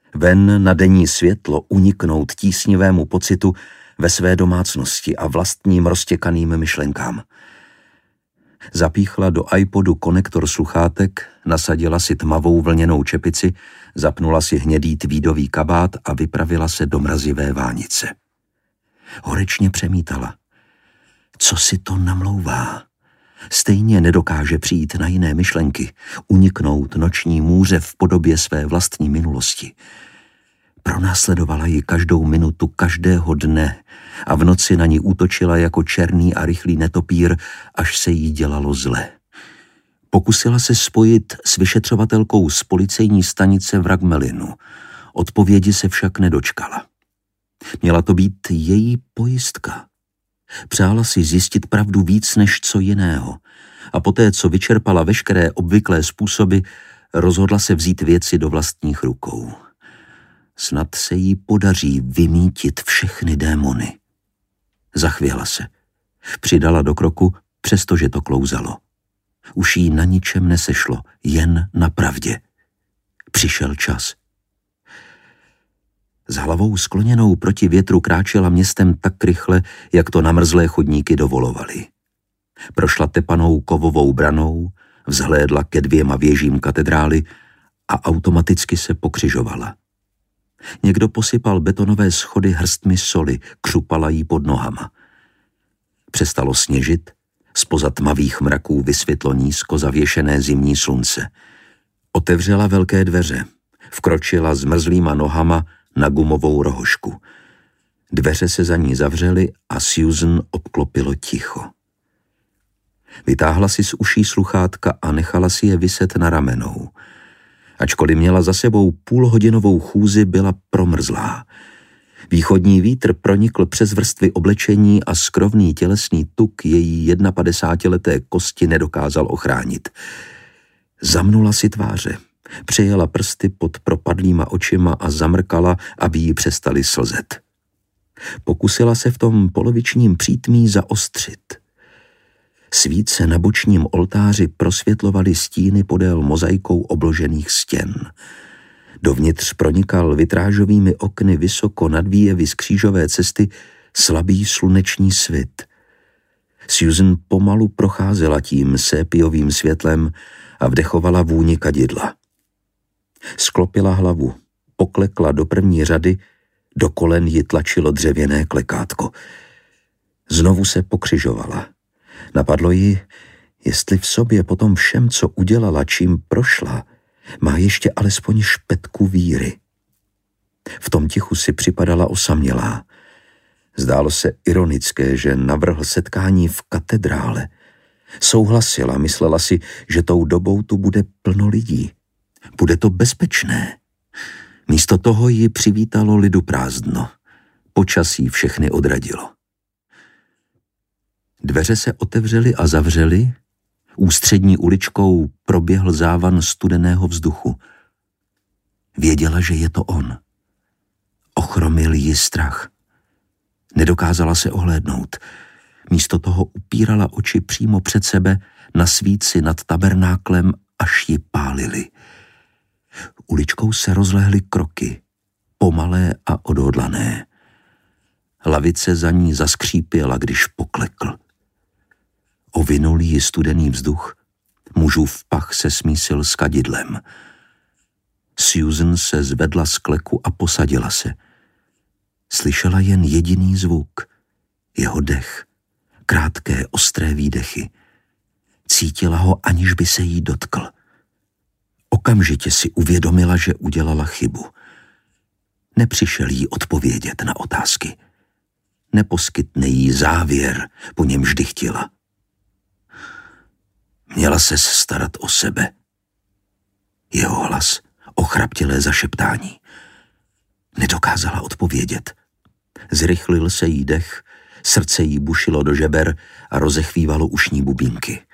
Ven na denní světlo uniknout tísnivému pocitu ve své domácnosti a vlastním roztěkaným myšlenkám. Zapíchla do iPodu konektor sluchátek, nasadila si tmavou vlněnou čepici, zapnula si hnědý tweedový kabát a vypravila se do mrazivé vánice. Horečně přemítala. Co si to namlouvá? Stejně nedokáže přijít na jiné myšlenky, uniknout noční můře v podobě své vlastní minulosti. Pronásledovala ji každou minutu každého dne a v noci na ní útočila jako černý a rychlý netopír, až se jí dělalo zle. Pokusila se spojit s vyšetřovatelkou z policejní stanice v Ragmelinu. Odpovědi se však nedočkala. Měla to být její pojistka. Přála si zjistit pravdu víc než co jiného a poté, co vyčerpala veškeré obvyklé způsoby, rozhodla se vzít věci do vlastních rukou. Snad se jí podaří vymítit všechny démony. Zachvěla se. Přidala do kroku, přestože to klouzalo. Už jí na ničem nesešlo, jen na pravdě. Přišel čas. S hlavou skloněnou proti větru kráčela městem tak rychle, jak to namrzlé chodníky dovolovaly. Prošla tepanou kovovou branou, vzhlédla ke 2 věžím katedrály a automaticky se pokřižovala. Někdo posypal betonové schody hrstmi soli, křupala jí pod nohama. Přestalo sněžit, zpoza tmavých mraků vysvětlo nízko zavěšené zimní slunce. Otevřela velké dveře, vkročila zmrzlýma nohama na gumovou rohošku. Dveře se za ní zavřely a Susan obklopilo ticho. Vytáhla si z uší sluchátka a nechala si je viset na ramenou. Ačkoliv měla za sebou půlhodinovou chůzi, byla promrzlá. Východní vítr pronikl přes vrstvy oblečení a skrovný tělesný tuk její 51leté kosti nedokázal ochránit. Zamnula si tváře, přejela prsty pod propadlýma očima a zamrkala, aby jí přestaly slzet. Pokusila se v tom polovičním přítmí zaostřit. Svíce na bočním oltáři prosvětlovaly stíny podél mozaikou obložených stěn. Dovnitř pronikal vitrážovými okny vysoko nad výjevy z křížové cesty slabý sluneční svit. Susan pomalu procházela tím sépiovým světlem a vdechovala vůni kadidla. Sklopila hlavu, poklekla do první řady, do kolen ji tlačilo dřevěné klekátko. Znovu se pokřižovala. Napadlo ji, jestli v sobě po tom všem, co udělala, čím prošla, má ještě alespoň špetku víry. V tom tichu si připadala osamělá. Zdálo se ironické, že navrhl setkání v katedrále. Souhlasila, myslela si, že tou dobou tu bude plno lidí. Bude to bezpečné. Místo toho ji přivítalo liduprázdno. Počasí všechny odradilo. Dveře se otevřely a zavřely, ústřední uličkou proběhl závan studeného vzduchu. Věděla, že je to on. Ochromil ji strach. Nedokázala se ohlédnout. Místo toho upírala oči přímo před sebe na svíci nad tabernáklem, až ji pálily. Uličkou se rozlehly kroky, pomalé a odhodlané. Lavice za ní zaskřípěla, když poklekl. Ovinul ji studený vzduch, mužův pach se smísil s kadidlem. Susan se zvedla z kleku a posadila se. Slyšela jen jediný zvuk, jeho dech, krátké ostré výdechy. Cítila ho, aniž by se jí dotkl. Okamžitě si uvědomila, že udělala chybu. Nepřišel jí odpovědět na otázky. Neposkytne jí závěr, po něm vždy chtěla. Měla se starat o sebe. Jeho hlas, ochraptělé zašeptání. Nedokázala odpovědět. Zrychlil se jí dech, srdce jí bušilo do žeber a rozechvívalo ušní bubínky.